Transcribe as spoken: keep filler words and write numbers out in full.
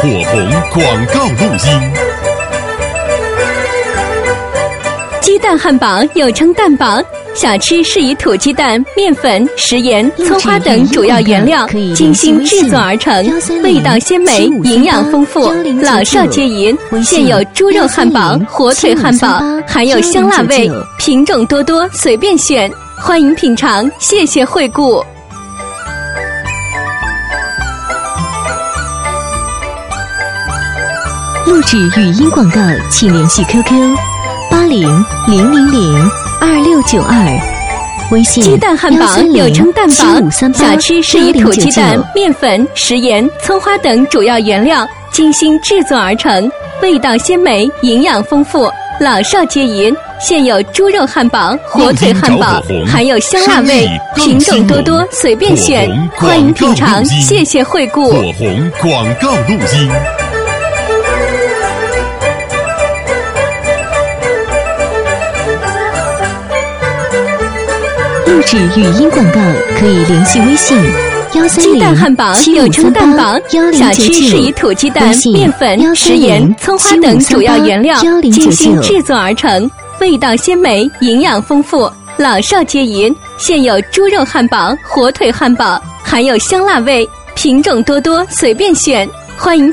火红广告录音。 鸡蛋汉堡又称蛋堡，小吃是以土鸡蛋、面粉、食盐、葱花等主要原料精心制作而成，味道鲜美，营养丰富，老少皆宜。现有猪肉汉堡、火腿汉堡，含有香辣味，品种多多，随便选。欢迎品尝，谢谢惠顾。 录制语音广告，请联系 Q Q 八零零零零二六九二，微信鸡蛋汉堡又称蛋堡，小吃是以土鸡蛋、面粉、食盐、葱花等主要原料精心制作而成，味道鲜美，营养丰富，老少皆宜。现有猪肉汉堡、火腿汉堡，含有香辣味，品种多多，随便选。欢迎品尝，谢谢惠顾。 火红广告录音。 录制语音广告可以联系微信幺三零鸡蛋汉堡又称蛋堡，小吃是以土鸡蛋、面粉、食盐、葱花等主要原料精心制作而成，味道鲜美，营养丰富，老少皆宜。现有猪肉汉堡、火腿汉堡，含有香辣味，品种多多，随便选。欢迎